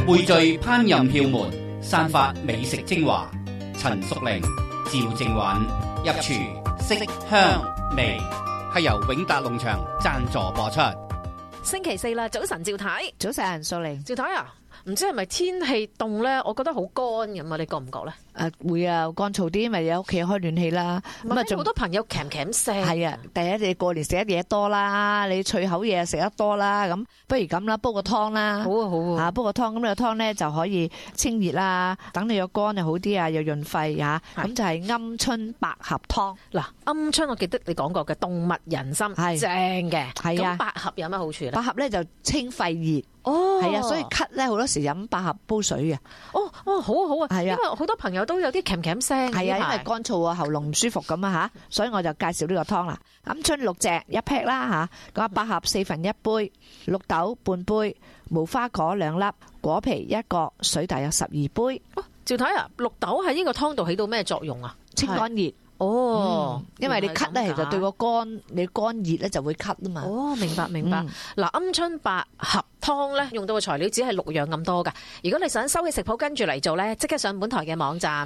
匯聚烹飪竅門，散發美食精華。陳淑玲、趙正允入廚色香味，係由永達農場贊助播出。 星期四啦，早晨趙太， 早晨淑玲， 趙太啊，唔知係咪天氣凍咧？我覺得好乾咁啊，你覺唔覺咧？ 會啊，乾燥啲，因為有屋企開暖氣啦。 咁啊，好多朋友鉗鉗聲。係啊，第一你過年食得嘢多啦，你脆口嘢食得多啦，咁不如咁啦，煲個湯啦。好啊，好啊。煲個湯，咁呢個湯咧就可以清熱啦，等你個肝又好啲啊，又潤肺嚇。咁就係鵪鶉百合湯。嗱， 鵪鶉我記得你講過嘅動物人參，正嘅。係啊。咁百合有乜好處咧？ 百合咧就清肺熱。 哦。 係啊，所以咳咧好多時飲百合煲水嘅。 哦，好啊，好啊。係啊。因為好多朋友都有啲鉗鉗聲。 係啊，因為乾燥啊，喉嚨唔舒服咁啊嚇，所以我就介紹呢個湯啦。鵪鶉6隻一劈啦嚇，咁百合1/4杯，綠豆半杯，無花果2粒，果皮1個，水大約12杯。 趙太啊，綠豆喺呢個湯度起到咩作用啊？ 清肝熱。 哦， 因為你咳咧，其實對個肝，你肝熱咧就會咳啊嘛。 哦，明白明白。嗱，鵪鶉百合湯咧用到嘅材料只係6樣咁多噶。如果你想收起食譜跟住嚟做咧，即刻上本台嘅網站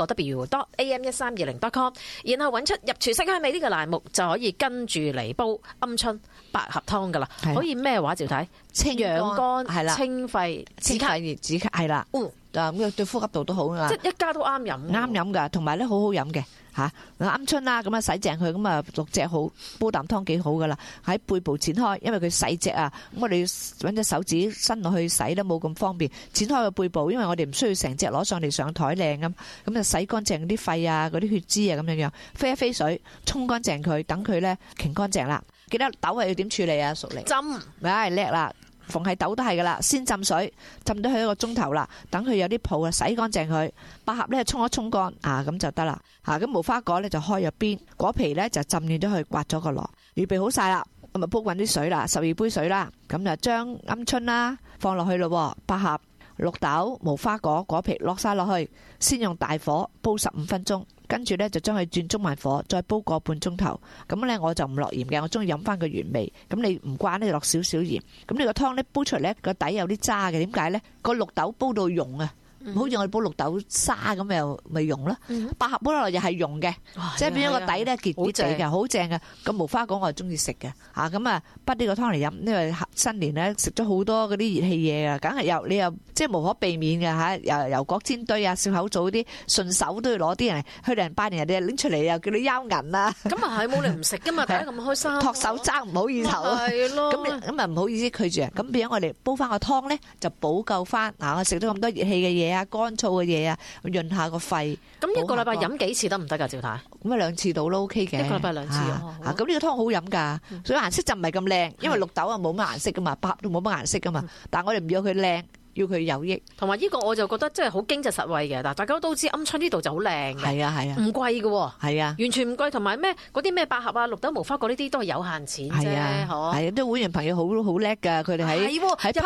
3w.am1320.com， 然後揾出入廚色香味呢個欄目，就可以跟住嚟煲鵪鶉百合湯噶啦。可以咩話？趙太？ 清養肝係啦， 清肺止咳熱止咳係啦。咁對呼吸道都好啊。 即係一家都啱飲。 啱飲噶，同埋咧好好飲嘅。吓，鵪鶉啦，咁啊洗淨佢，咁啊6隻好煲啖湯幾好噶啦。喺背部剪開，因為佢洗隻啊，咁我哋揾隻手指伸落去洗都冇咁方便。剪開個背部，因為我哋唔需要成隻攞上嚟上台靚咁就洗乾淨啲肺啊、嗰啲血脂啊咁樣樣，飛一飛水，沖乾淨佢，等佢咧擎乾淨啦。記得豆係要點處理啊？淑玲？ 浸， 咪叻啦！逢係豆都係噶啦，先浸水，浸到佢1個鐘頭啦，等佢有啲泡啊，洗乾淨佢。百合咧沖一沖乾啊，咁就得啦。咁無花果咧就開入邊，果皮咧就浸軟咗去，刮咗個螺，預備好晒啦。咁啊煲滾啲水啦，12杯水啦，咁就將鵪鶉啦放落去咯，百合、綠豆、無花果果皮落晒落去，先用大火煲15分鐘。跟住咧就將佢轉中慢火，再煲個半鐘頭。咁咧我就唔落鹽嘅，我中意飲翻個原味。咁你唔慣咧就落少少鹽。咁呢個湯咧煲出嚟咧個底有啲渣嘅，點解咧？個綠豆煲到溶啊！好似我哋煲綠豆沙咁又咪溶啦，百合煲落嚟又係溶嘅，即係變咗個底咧結結地嘅，好正嘅。咁無花果我係中意食嘅，咁啊滗呢個湯嚟飲，因為新年咧食咗好多嗰啲熱氣嘢啊，梗係你又即係無可避免嘅嚇，油角煎堆啊、笑口棗啲，順手都要攞啲人去人拜年，人哋拎出嚟又叫你邀銀啊。 咁啊係冇你唔食噶嘛，大家咁開心， 托手踭唔好意頭啊， 係咯。 咁啊唔好意思拒絕啊，咁變咗我哋煲翻個湯咧就補救翻我食咗咁多熱氣嘅嘢啊，乾燥嘅嘢啊，潤下個肺。 咁一個禮拜飲幾次得唔得噶？趙太？ 咁啊2次到都 OK 嘅。 一個禮拜2次咁呢個湯好飲噶，所以顏色就唔係咁靚，因為綠豆啊冇乜顏色噶嘛，百合都冇乜顏色噶嘛。但係我哋唔要佢靚，要佢有益。 同埋呢個我就覺得真係好經濟實惠嘅。嗱，大家都知鵪鶉呢度就好靚嘅。 係啊， 唔貴嘅。 係啊， 完全唔貴。同埋咩嗰啲咩百合啊、綠豆、無花果呢啲都係有限錢啫。係啊， 啲會員朋友好叻噶，佢哋喺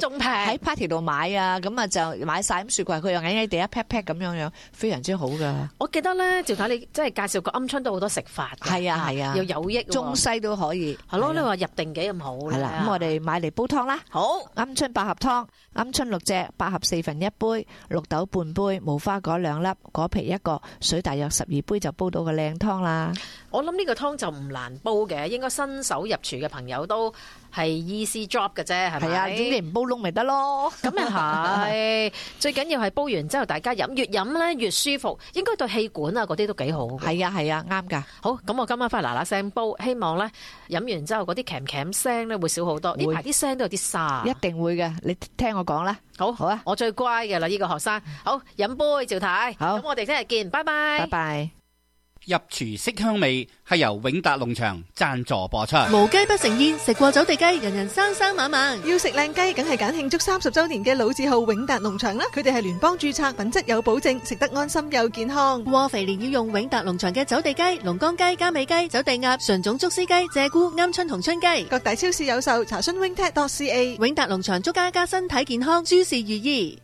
party 度買啊，咁啊就買晒咁雪櫃，佢又矮矮地一 pack 咁樣，非常之好噶。 我記得咧，趙太你真係介紹過鵪鶉都好多食法。 係啊， 又有益， 中西都可以。 係咯，你話入定幾咁好咧？ 係啦，咁我哋買嚟煲湯啦。 好， 鵪鶉百合湯，鵪鶉6隻，百合1/4杯，綠豆半杯，無花果2粒，果皮1個，水大約12杯就煲到個靚湯啦。 我諗呢個湯就唔難煲嘅，應該新手入廚嘅朋友都係 easy job 嘅啫，係咪？係啊，總之唔煲燶咪得咯。咁又係，最緊要係煲完之後大家飲，越飲咧越舒服，應該對氣管啊嗰啲都幾好。 係啊，啱噶。 好，咁我今晚翻嗱嗱聲煲，希望咧飲完之後嗰啲鉗鉗聲咧會少好多。呢排啲聲都有啲沙。一定會嘅，你聽我講啦。 好啊，我最乖嘅啦，呢個學生。好，飲杯趙太。好，咁我哋聽日見，拜拜。 拜拜。 入廚色香味係由永達農場贊助播出。 無雞不成宴，食過走地雞，人人生生猛猛。 要食靚雞，梗係揀慶祝30周年嘅老字號永達農場啦。佢哋係聯邦註冊，品質有保證，食得安心又健康。 過肥年要用永達農場嘅走地雞、龍江雞、嘉美雞、走地鴨、純種竹絲雞、鷓鴣、鵪鶉同春雞。 各大超市有售，查詢 wingtat.ca。 永達農場祝大家身體健康，諸事如意。